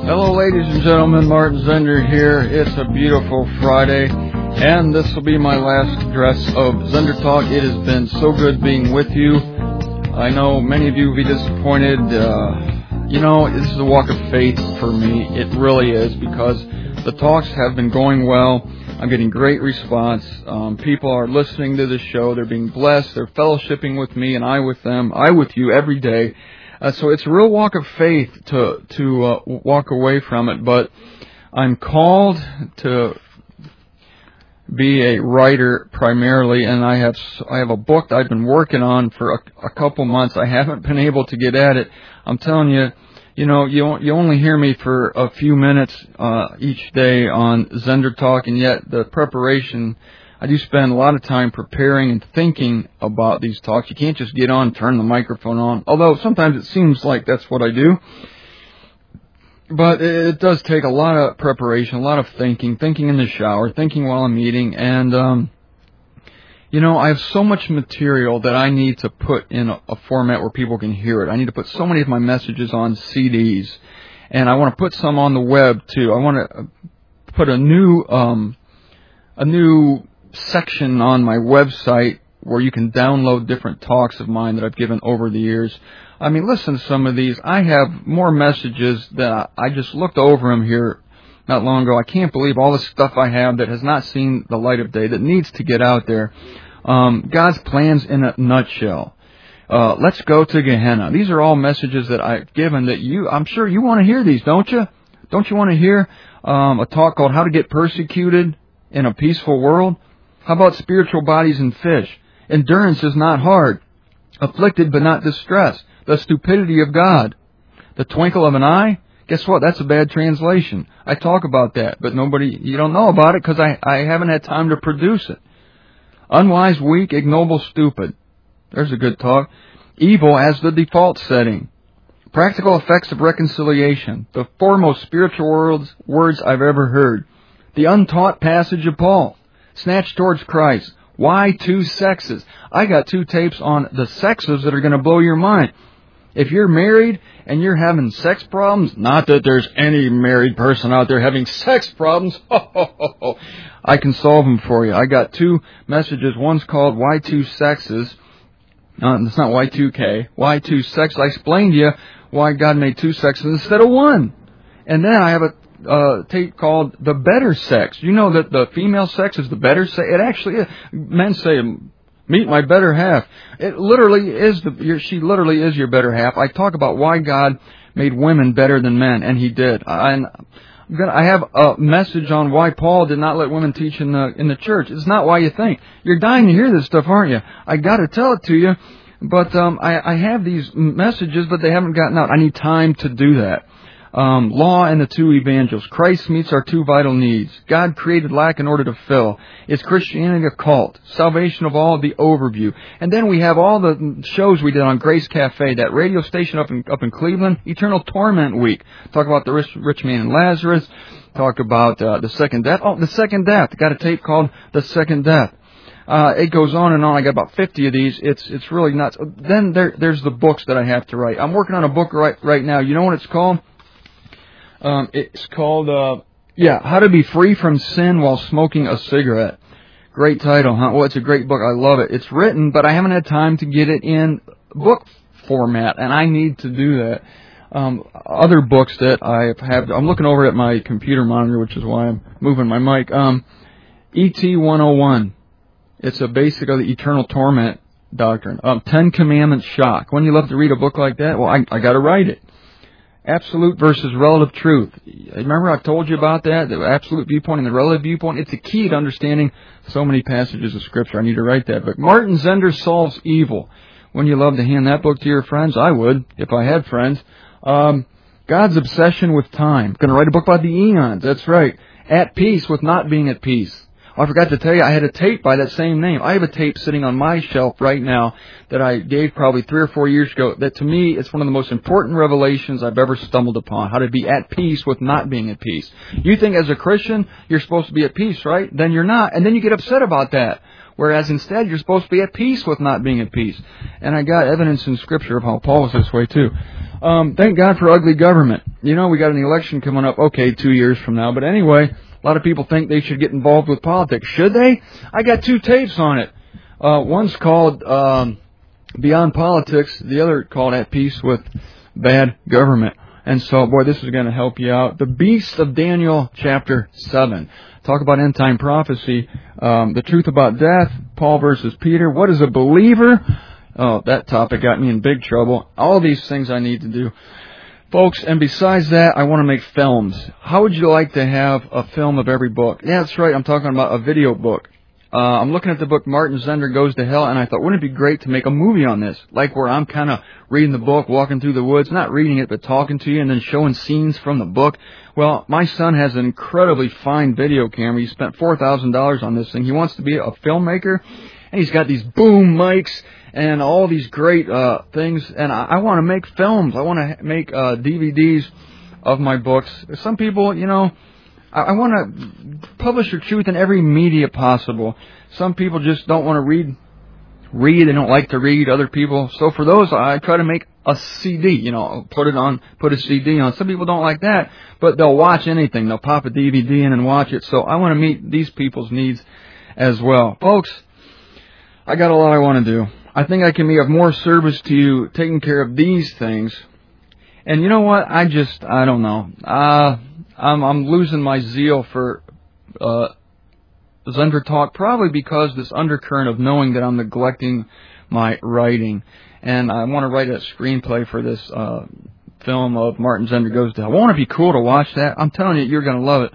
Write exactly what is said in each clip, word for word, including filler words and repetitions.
Hello, ladies and gentlemen. Martin Zender here. It's a beautiful Friday, and this will be my last address of Zender Talk. It has been so good being with you. I know many of you will be disappointed. Uh, you know, this is a walk of faith for me. It really is, because the talks have been going well. I'm getting great response. Um, people are listening to the show. They're being blessed. They're fellowshipping with me, and I with them. I with you every day. Uh, so it's a real walk of faith to to uh, walk away from it, but I'm called to be a writer primarily, and I have I have a book that I've been working on for a, a couple months. I haven't been able to get at it. I'm telling you, you know, you you only hear me for a few minutes uh, each day on Zender Talk, and yet the preparation, I do spend a lot of time preparing and thinking about these talks. You can't just get on, turn the microphone on, although sometimes it seems like that's what I do. But it does take a lot of preparation, a lot of thinking, thinking in the shower, thinking while I'm eating, and, um, you know, I have so much material that I need to put in a, a format where people can hear it. I need to put so many of my messages on C Ds, and I want to put some on the web, too. I want to put a new, um, a new... section on my website where you can download different talks of mine that I've given over the years. I mean, listen to some of these. I have more messages that I, I just looked over them here not long ago. I can't believe all the stuff I have that has not seen the light of day, that needs to get out there. Um, God's plans in a nutshell. Uh, let's go to Gehenna. These are all messages that I've given that you, I'm sure you want to hear these, don't you? Don't you want to hear um, a talk called How to Get Persecuted in a Peaceful World? How about spiritual bodies and fish? Endurance is not hard. Afflicted but not distressed. The stupidity of God. The twinkle of an eye? Guess what? That's a bad translation. I talk about that, but nobody, you don't know about it because I, I haven't had time to produce it. Unwise, weak, ignoble, stupid. There's a good talk. Evil as the default setting. Practical effects of reconciliation. The foremost spiritual words, words I've ever heard. The untaught passage of Paul. Snatched towards Christ. Why two sexes? I got two tapes on the sexes that are going to blow your mind. If you're married and you're having sex problems, not that there's any married person out there having sex problems, I can solve them for you. I got two messages. One's called Why Two Sexes. Uh, it's not Y two K. Why Two Sexes? I explained to you why God made two sexes instead of one. And then I have a Uh, tape called The Better Sex. You know that the female sex is the better sex? It actually is. Men say, meet my better half. It literally is, the, she literally is your better half. I talk about why God made women better than men, and He did. I, I'm gonna, I have a message on why Paul did not let women teach in the, in the church. It's not why you think. You're dying to hear this stuff, aren't you? I gotta tell it to you, but um, I, I have these messages, but they haven't gotten out. I need time to do that. Um, law and the two evangels. Christ meets our two vital needs. God created lack in order to fill. Is Christianity a cult? Salvation of all, the overview. And then we have all the shows we did on Grace Cafe, that radio station up in, up in Cleveland, Eternal Torment Week. Talk about the rich, rich man and Lazarus. Talk about uh, the second death. Oh, the second death. Got a tape called The Second Death. Uh, it goes on and on. I got about fifty of these. It's it's really nuts. Then there there's the books that I have to write. I'm working on a book right right now. You know what it's called? Um, it's called, uh, yeah, How to Be Free from Sin While Smoking a Cigarette. Great title, huh? Well, it's a great book. I love it. It's written, but I haven't had time to get it in book format, and I need to do that. Um, other books that I have, I'm looking over at my computer monitor, which is why I'm moving my mic. Um, E T one oh one. It's a basic of the eternal torment doctrine. Um, Ten Commandments Shock. Wouldn't you love to read a book like that? Well, I, I got to write it. Absolute versus relative truth. Remember I told you about that? The absolute viewpoint and the relative viewpoint. It's a key to understanding so many passages of Scripture. I need to write that. But Martin Zender Solves Evil. Wouldn't you love to hand that book to your friends? I would, if I had friends. Um, God's Obsession with Time. Going to write a book about the eons. That's right. At Peace with Not Being at Peace. Oh, I forgot to tell you, I had a tape by that same name. I have a tape sitting on my shelf right now that I gave probably three or four years ago that to me it's one of the most important revelations I've ever stumbled upon. How to be at peace with not being at peace. You think as a Christian you're supposed to be at peace, right? Then you're not. And then you get upset about that. Whereas instead you're supposed to be at peace with not being at peace. And I got evidence in Scripture of how Paul was this way too. Um, thank God for ugly government. You know, we got an election coming up, okay, two years from now. But anyway, a lot of people think they should get involved with politics. Should they? I got two tapes on it. Uh, one's called um, Beyond Politics. The other called At Peace with Bad Government. And so, boy, this is going to help you out. The Beast of Daniel, chapter seven. Talk about end-time prophecy. Um, the truth about death. Paul versus Peter. What is a believer? Oh, that topic got me in big trouble. All these things I need to do. Folks, and besides that, I want to make films. How would you like to have a film of every book? Yeah, that's right. I'm talking about a video book. Uh, I'm looking at the book Martin Zender Goes to Hell, and I thought, wouldn't it be great to make a movie on this? Like where I'm kind of reading the book, walking through the woods, not reading it, but talking to you and then showing scenes from the book. Well, my son has an incredibly fine video camera. He spent four thousand dollars on this thing. He wants to be a filmmaker, and he's got these boom mics and all these great uh things. And I, I want to make films. I want to make uh D V Ds of my books. Some people, you know, I, I want to publish the truth in every media possible. Some people just don't want to read. Read. They don't like to read. Other people. So for those, I try to make a C D. You know, put it on, put a C D on. Some people don't like that, but they'll watch anything. They'll pop a D V D in and watch it. So I want to meet these people's needs as well, folks. I got a lot I want to do. I think I can be of more service to you taking care of these things. And you know what? I just, I don't know. Uh, I'm, I'm losing my zeal for uh, Zender Talk, probably because this undercurrent of knowing that I'm neglecting my writing. And I want to write a screenplay for this uh, film of Martin Zender Goes to Hell. Won't it be cool to watch that? I'm telling you, you're going to love it.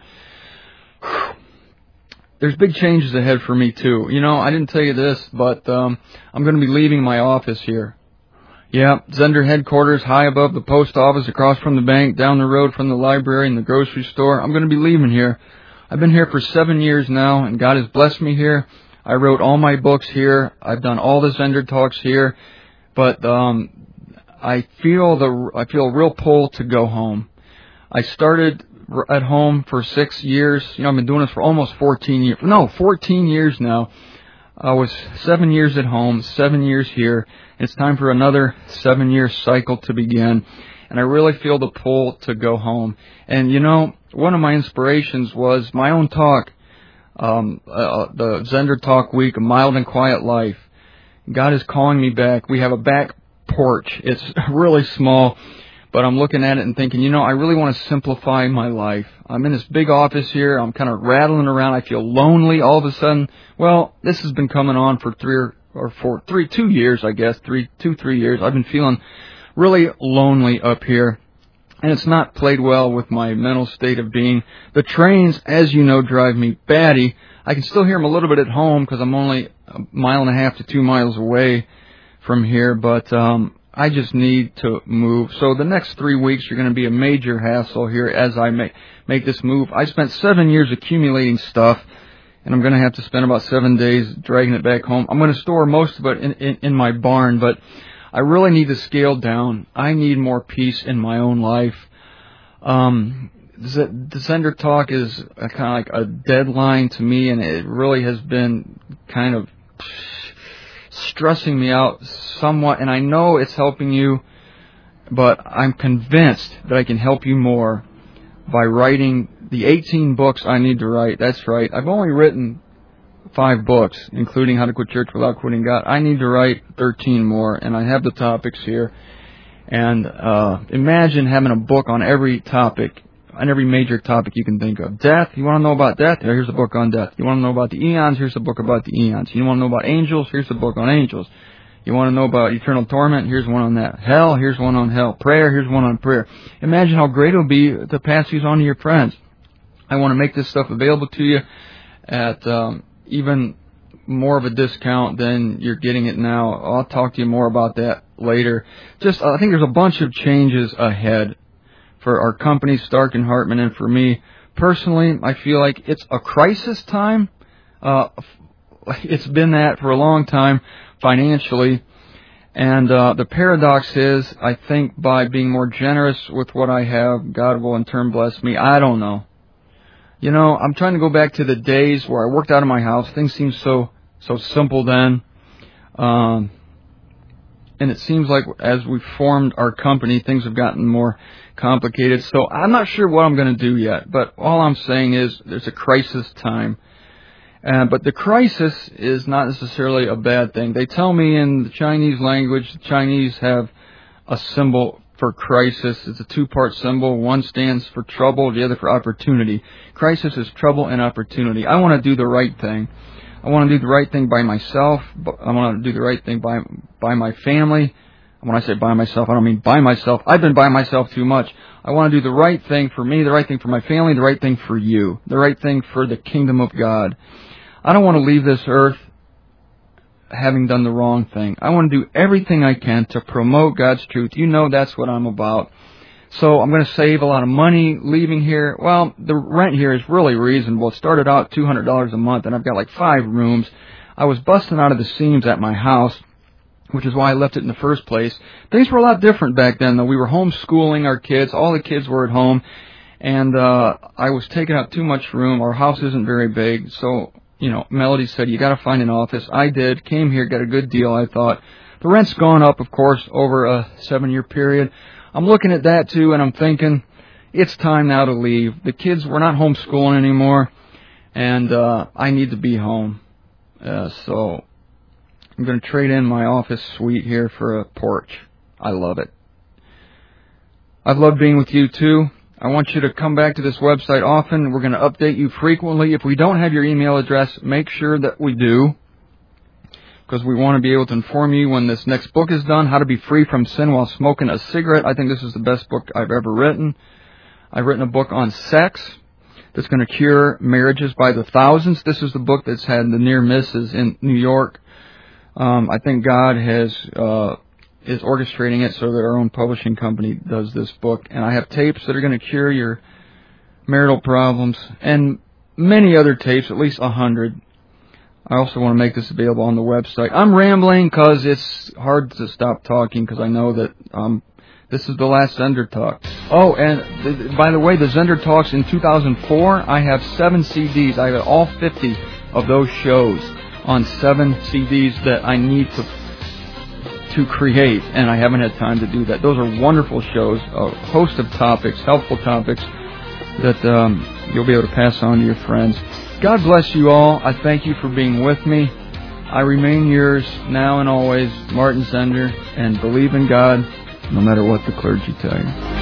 There's big changes ahead for me, too. You know, I didn't tell you this, but um, I'm going to be leaving my office here. Yeah, Zender headquarters, high above the post office, across from the bank, down the road from the library and the grocery store. I'm going to be leaving here. I've been here for seven years now, and God has blessed me here. I wrote all my books here. I've done all the Zender Talks here. But um, I feel the I feel a real pull to go home. I started at home for six years. You know, I've been doing this for almost fourteen years. No, fourteen years now. I was seven years at home, seven years here. It's time for another seven-year cycle to begin. And I really feel the pull to go home. And, you know, one of my inspirations was my own talk, um, uh, the Zender Talk Week, A Mild and Quiet Life. God is calling me back. We have a back porch. It's really small. But I'm looking at it and thinking, you know, I really want to simplify my life. I'm in this big office here. I'm kind of rattling around. I feel lonely all of a sudden. Well, this has been coming on for three or, or four, three, two years, I guess, three, two, three years. I've been feeling really lonely up here. And it's not played well with my mental state of being. The trains, as you know, drive me batty. I can still hear them a little bit at home because I'm only a mile and a half to two miles away from here. But, um, I just need to move. So the next three weeks are going to be a major hassle here as I make make this move. I spent seven years accumulating stuff, and I'm going to have to spend about seven days dragging it back home. I'm going to store most of it in, in, in my barn, but I really need to scale down. I need more peace in my own life. Um, the Zender Talk is kind of like a deadline to me, and it really has been kind of stressing me out somewhat, and I know it's helping you, but I'm convinced that I can help you more by writing the eighteen books I need to write. That's right. I've only written five books, including How to Quit Church Without Quitting God. I need to write thirteen more, and I have the topics here. And uh imagine having a book on every topic, on every major topic you can think of. Death, you want to know about death? Here's a book on death. You want to know about the eons? Here's a book about the eons. You want to know about angels? Here's a book on angels. You want to know about eternal torment? Here's one on that. Hell? Here's one on hell. Prayer? Here's one on prayer. Imagine how great it will be to pass these on to your friends. I want to make this stuff available to you at um, even more of a discount than you're getting it now. I'll talk to you more about that later. Just, I think there's a bunch of changes ahead for our company, Stark and Hartman, and for me personally. I feel like it's a crisis time, Uh, it's been that for a long time financially. And uh, the paradox is, I think by being more generous with what I have, God will in turn bless me. I don't know. You know, I'm trying to go back to the days where I worked out of my house. Things seemed so so simple then. Um, and it seems like as we formed our company, things have gotten more complicated. So I'm not sure what I'm going to do yet. But all I'm saying is there's a crisis time. Uh, but the crisis is not necessarily a bad thing. They tell me in the Chinese language, the Chinese have a symbol for crisis. It's a two-part symbol. One stands for trouble, the other for opportunity. Crisis is trouble and opportunity. I want to do the right thing. I want to do the right thing by myself. I want to do the right thing by by my family. When I say by myself, I don't mean by myself. I've been by myself too much. I want to do the right thing for me, the right thing for my family, the right thing for you, the right thing for the kingdom of God. I don't want to leave this earth having done the wrong thing. I want to do everything I can to promote God's truth. You know that's what I'm about. So I'm going to save a lot of money leaving here. Well, the rent here is really reasonable. It started out two hundred dollars a month, and I've got like five rooms. I was busting out of the seams at my house, which is why I left it in the first place. Things were a lot different back then, though. We were homeschooling our kids. All the kids were at home, and uh I was taking up too much room. Our house isn't very big, so... You know, Melody said, you got to find an office. I did. Came here, got a good deal, I thought. The rent's gone up, of course, over a seven-year period. I'm looking at that, too, and I'm thinking, it's time now to leave. The kids, we're not homeschooling anymore, and uh I need to be home. Uh, so I'm going to trade in my office suite here for a porch. I love it. I've loved being with you, too. I want you to come back to this website often. We're going to update you frequently. If we don't have your email address, make sure that we do, because we want to be able to inform you when this next book is done, How to Be Free from Sin While Smoking a Cigarette. I think this is the best book I've ever written. I've written a book on sex that's going to cure marriages by the thousands. This is the book that's had the near misses in New York. Um, I think God has... Uh, is orchestrating it so that our own publishing company does this book. And I have tapes that are going to cure your marital problems and many other tapes, at least a hundred. I also want to make this available on the website. I'm rambling because it's hard to stop talking because I know that um, this is the last Zender Talk. Oh, and th- by the way, the Zender Talks in two thousand four, I have seven C Ds. I have all fifty of those shows on seven C Ds that I need to to create, and I haven't had time to do that. Those are wonderful shows, a host of topics, helpful topics that um, you'll be able to pass on to your friends. God bless you all. I thank you for being with me. I remain yours now and always, Martin Zender, and believe in God no matter what the clergy tell you.